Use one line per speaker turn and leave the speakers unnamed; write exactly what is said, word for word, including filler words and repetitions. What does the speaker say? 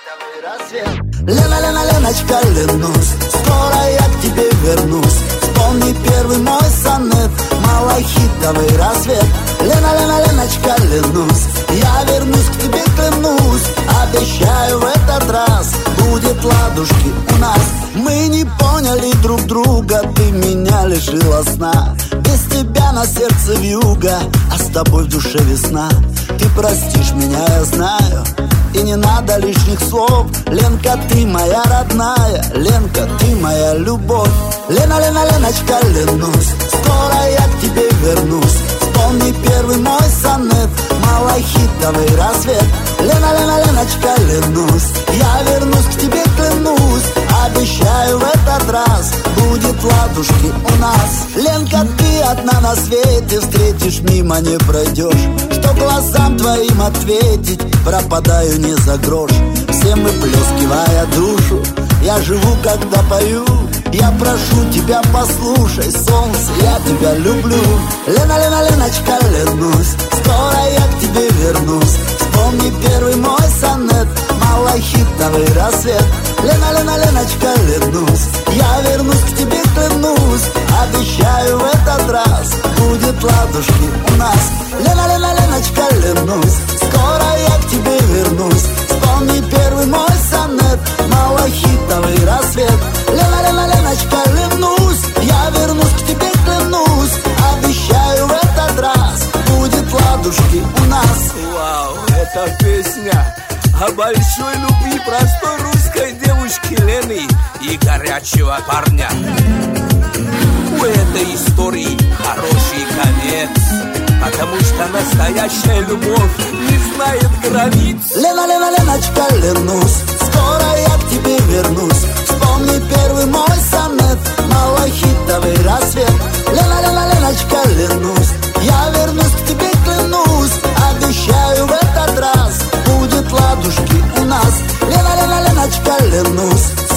Лена, Лена, Леночка, клянусь, скоро я к тебе вернусь. Вспомни первый мой сонет, малахитовый рассвет. Лена, Лена, Леночка, клянусь, я вернусь к тебе, клянусь. Обещаю, в этот раз будет ладушки у нас. Мы не поняли друг друга, ты меня лишила сна. Без тебя на сердце вьюга, а с тобой в душе весна. Ты простишь меня, я знаю, и не надо лишних слов. Ленка, ты моя родная, Ленка, ты моя любовь. Лена, Лена, Леночка, клянусь, скоро я к тебе вернусь. Вспомни первый мой сонет, малахитовый рассвет. Лена, Лена, Леночка, клянусь, я вернусь к тебе, клянусь. Обещаю, в этот раз будет ладушки у нас. Ленка, ты одна на свете, встретишь, мимо не пройдешь. Что глазам твоим ответить, пропадаю не за грош. Всем выплескивая душу, я живу, когда пою. Я прошу тебя, послушай, солнце, я тебя люблю. Лена, Лена, Леночка, клянусь, скоро я к тебе вернусь. Вспомни первый мой сонет, малахитовый рассвет. Лена, Лена, Леночка, клянусь, я вернусь к тебе, клянусь. Обещаю, в этот раз будет ладушки у нас. Лена, Лена, Леночка, клянусь, скоро я к тебе вернусь. Вспомни первый мой сонет, малахитовый рассвет. Лена, Лена, Леночка, клянусь, я вернусь к тебе, клянусь. Обещаю, в этот раз будет ладушки у нас.
Вау, эта песня о большой любви простой русской девушки Лены и горячего парня. У этой истории хороший конец, потому что настоящая любовь не знает границ.
Лена, Лена, Леночка, клянусь, скоро я к тебе вернусь. Вспомни первый мой сонет, малахитовый рассвет. Лена, Лена, Леночка, клянусь, я вернусь к тебе, клянусь. Обещаю, в этот раз будет ладушки у нас. Лена, Лена, Леночка, клянусь,